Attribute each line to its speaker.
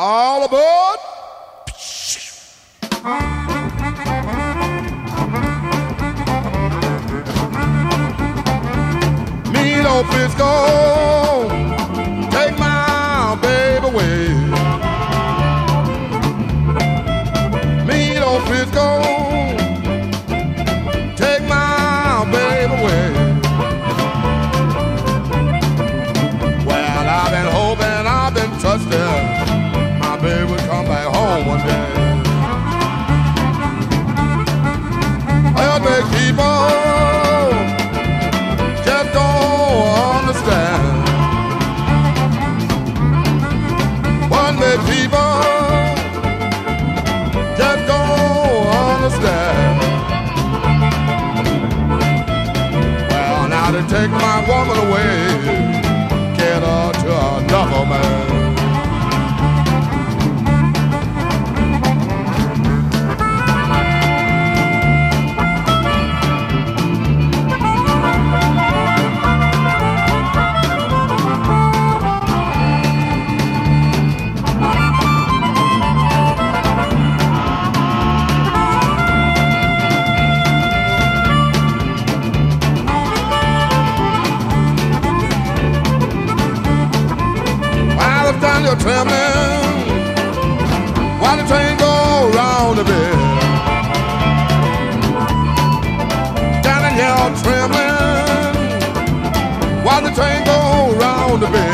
Speaker 1: All aboard. Mean old Frisco, take my baby away. Mean old Frisco, take my baby away. Well, I've been hoping, I've been trusting my baby would come back home one day. Well, they keep on, just don't understand. One day people just don't understand. Well, now they take my woman away, get her to another man. You're trembling while the train go round the bend. Standing here trembling while the train go round the bend.